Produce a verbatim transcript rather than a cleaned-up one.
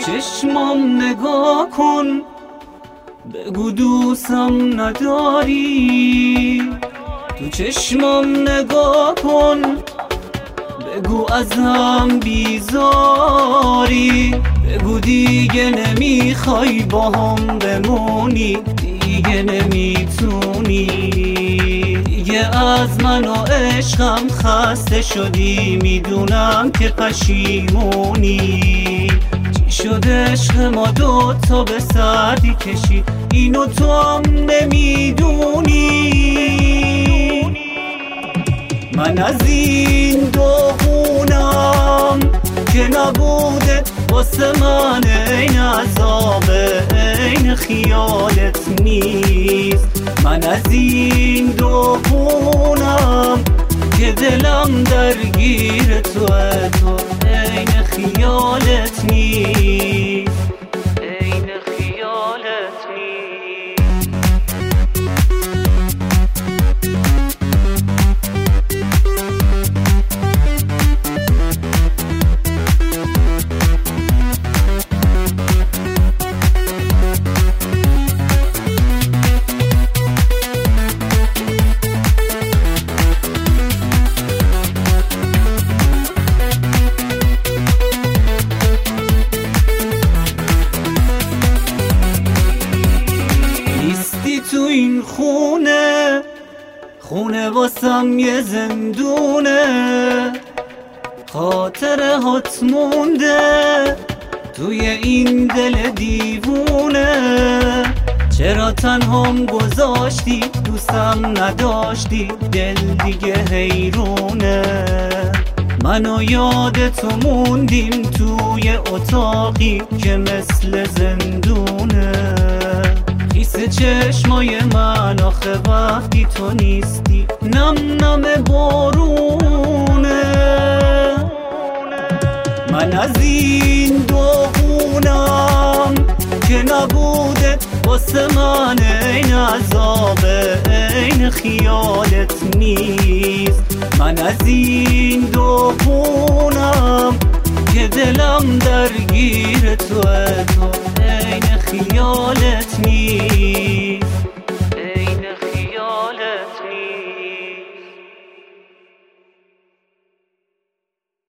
چشمام نگاه کن، بگو دوستم نداری. تو چشمام نگاه کن، بگو ازم بیزاری. بگو دیگه نمیخوای با هم بمونی، دیگه نمیتونی. دیگه از من و عشقم خسته شدی، میدونم که پشیمونی. چی شد عشق ما دوتا به سردی کشید، اینو تو هم نمیدونی. من از این داغونم که نبوده واسه من این عذابه، این خیالت نیست. من از این داغونم که دلم درگیر توه، تو این خیالت نیست، این خیالت نیست. تو این خونه، خونه واسم یه زندونه. خاطره هات مونده توی این دل دیوونه. چرا تنهام گذاشتی، دوستم نداشتی، دل دیگه حیرونه. منو یادتو موندیم توی اتاقی که مثل زندونه. خیس چشمای من آخه وقتی تو نیستی، نم نم بارونه. من از این داغونم که نبوده واسه من این عذابه، این خیالت نیست. من از این داغونم که دلم درگیر